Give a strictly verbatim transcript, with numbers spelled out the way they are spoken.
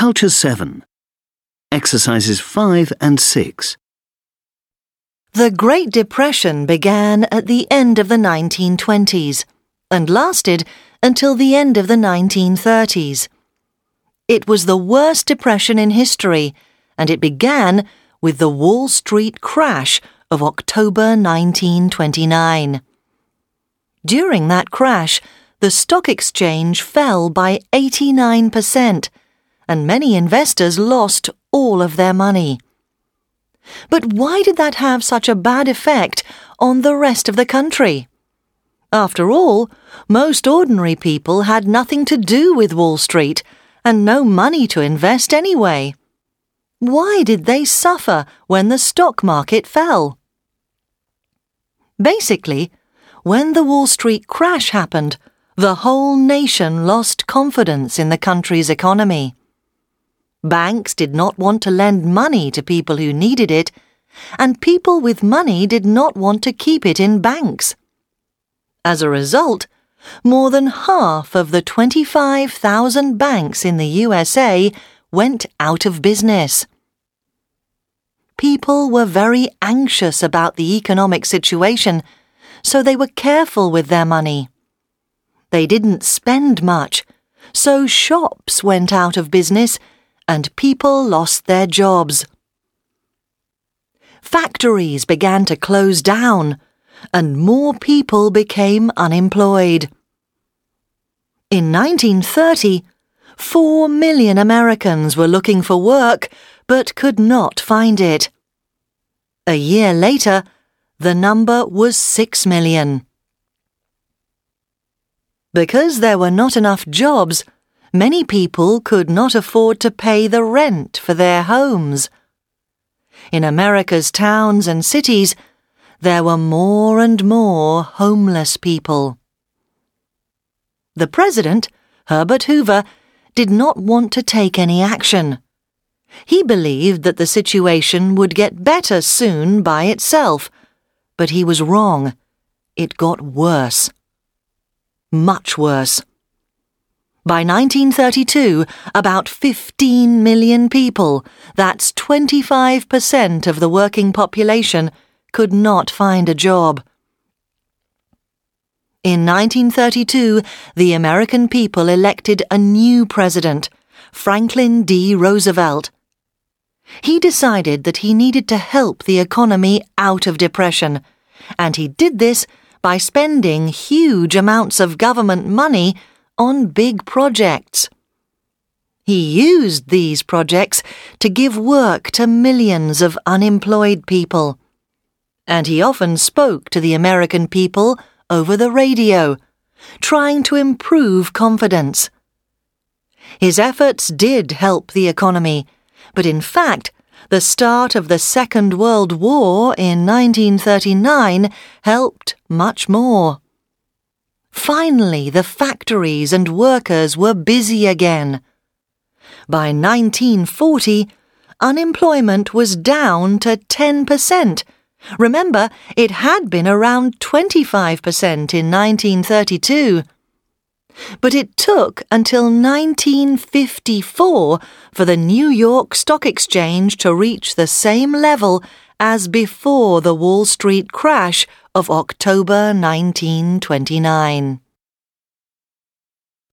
Culture seven. Exercises five and six. The Great Depression began at the end of the nineteen twenties and lasted until the end of the nineteen thirties. It was the worst depression in history, and it began with the Wall Street crash of October nineteen twenty-nine. During that crash, the stock exchange fell by eighty-nine percent, and many investors lost all of their money. But why did that have such a bad effect on the rest of the country? After all, most ordinary people had nothing to do with Wall Street and no money to invest anyway. Why did they suffer when the stock market fell? Basically, when the Wall Street crash happened, the whole nation lost confidence in the country's economy. Banks did not want to lend money to people who needed it, and people with money did not want to keep it in banks. As a result, more than half of the twenty-five thousand banks in the U S A went out of business. People were very anxious about the economic situation, so they were careful with their money. They didn't spend much, so shops went out of business and people lost their jobs. Factories began to close down, and more people became unemployed. In nineteen thirty, four million Americans were looking for work but could not find it. A year later, the number was six million. Because there were not enough jobs, many people could not afford to pay the rent for their homes. In America's towns and cities, there were more and more homeless people. The president, Herbert Hoover, did not want to take any action. He believed that the situation would get better soon by itself, but he was wrong. It got worse. Much worse. By nineteen thirty-two, about fifteen million people, that's twenty-five percent of the working population, could not find a job. In nineteen thirty-two, the American people elected a new president, Franklin D. Roosevelt. He decided that he needed to help the economy out of depression, and he did this by spending huge amounts of government money on big projects. He used these projects to give work to millions of unemployed people, and he often spoke to the American people over the radio, trying to improve confidence. His efforts did help the economy, but in fact, the start of the Second World War in nineteen thirty-nine helped much more. Finally, the factories and workers were busy again. By nineteen forty, unemployment was down to ten percent. Remember, it had been around twenty-five percent in nineteen thirty-two. But it took until nineteen fifty-four for the New York Stock Exchange to reach the same level as before the Wall Street crash of October nineteen twenty-nine.